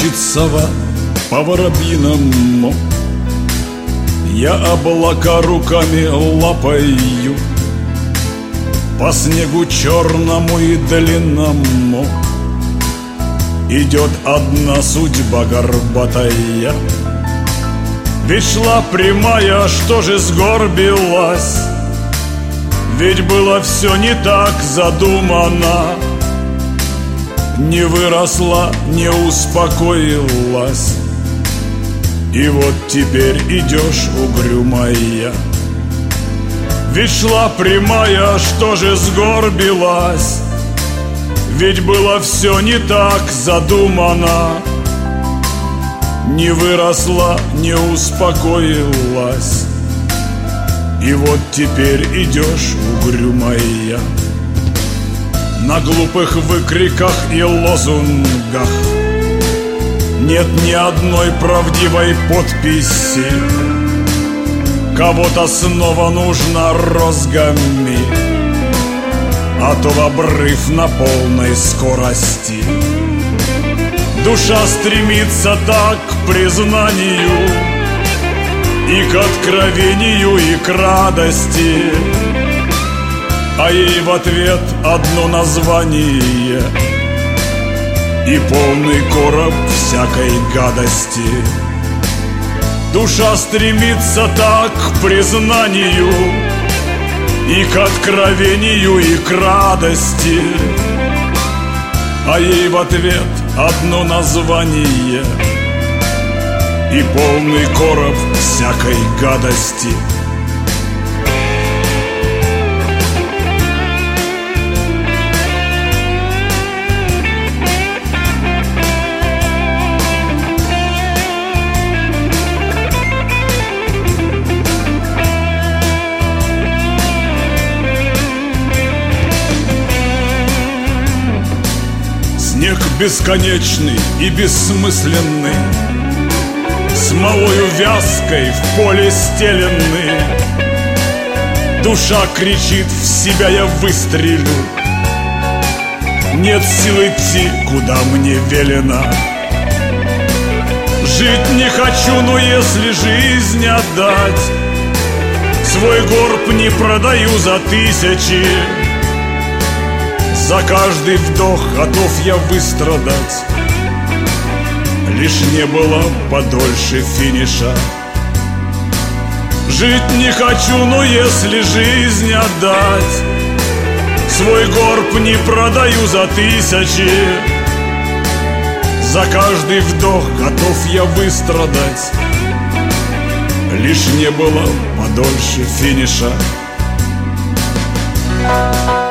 Стучит сова по воробьиному, я облака руками лапаю, по снегу черному и длинному идет одна судьба горбатая. Ведь шла прямая, что же сгорбилась? Ведь было все не так задумано. Не выросла, не успокоилась. И вот теперь идешь угрюмая. Ведь шла прямая, что же сгорбилась? Ведь было все не так задумано. Не выросла, не успокоилась. И вот теперь идешь угрюмая. На глупых выкриках и лозунгах нет ни одной правдивой подписи. Кого-то снова нужно розгами, а то в обрыв на полной скорости. Душа стремится так к признанию, и к откровению, и к радости, а ей в ответ одно название и полный короб всякой гадости. Душа стремится так к признанию, и к откровению, и к радости, а ей в ответ одно название и полный короб всякой гадости. Снег бесконечный и бессмысленный, смолою вязкой в поле стеленный. Душа кричит: в себя я выстрелю. Нет сил идти, куда мне велено. Жить не хочу, но если жизнь отдать, свой горб не продаю за тысячи. За каждый вдох готов я выстрадать, лишь не было подольше финиша. Жить не хочу, но если жизнь отдать, свой горб не продаю за тысячи. За каждый вдох готов я выстрадать, лишь не было подольше финиша.